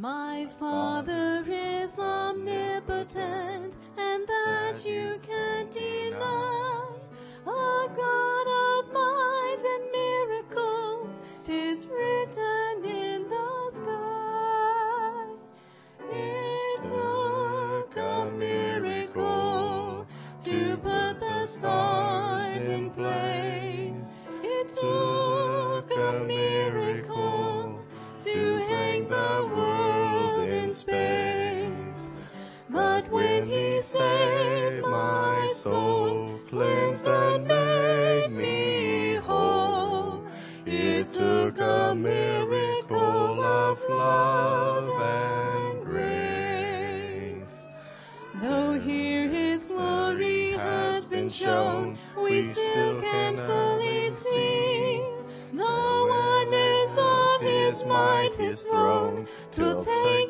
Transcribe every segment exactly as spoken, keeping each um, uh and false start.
My Father is omnipotent, and that you can't deny. A God of might and miracles, 'tis written in the sky. It took a miracle to put the stars in place. It took a miracle to hang the world in space. But when he saved my soul, cleansed and made me whole, it took a miracle of love and grace. Though here his glory has been shown, we still can't fully see the wonders of his might, his throne, to take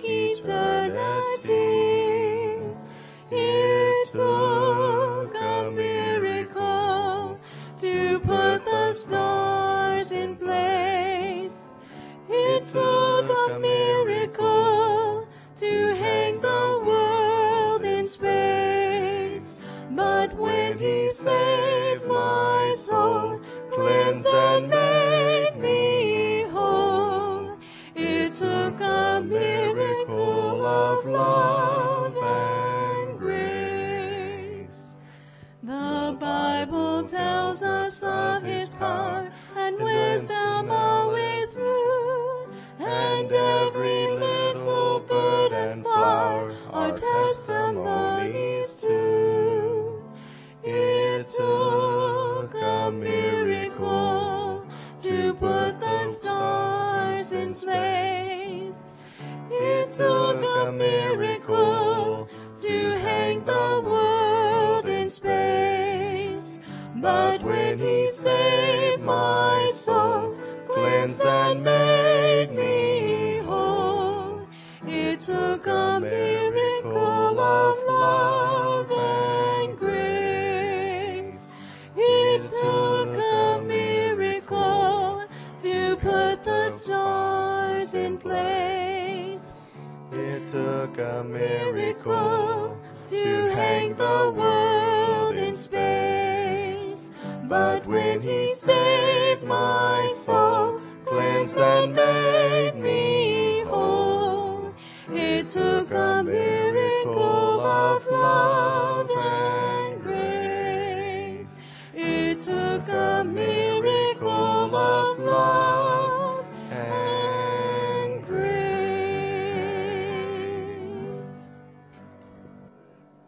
eternity. It took a miracle to put the stars in place. It took a miracle to hang the world in space. But when he saved my soul, cleansed and made me whole, it took a miracle of love and grace. The Bible tells us of his power and wisdom always through, and every little bird and flower are testimonies too. It took a miracle to put the stars in space. It took a miracle to hang the world in space. But when he saved my soul, cleansed and made me whole, it took a miracle of love and grace. It took a miracle to put the stars in place. It took a miracle to hang the world in space. But when he saved my soul, cleansed and made me whole, it took a miracle of love and grace. It took a miracle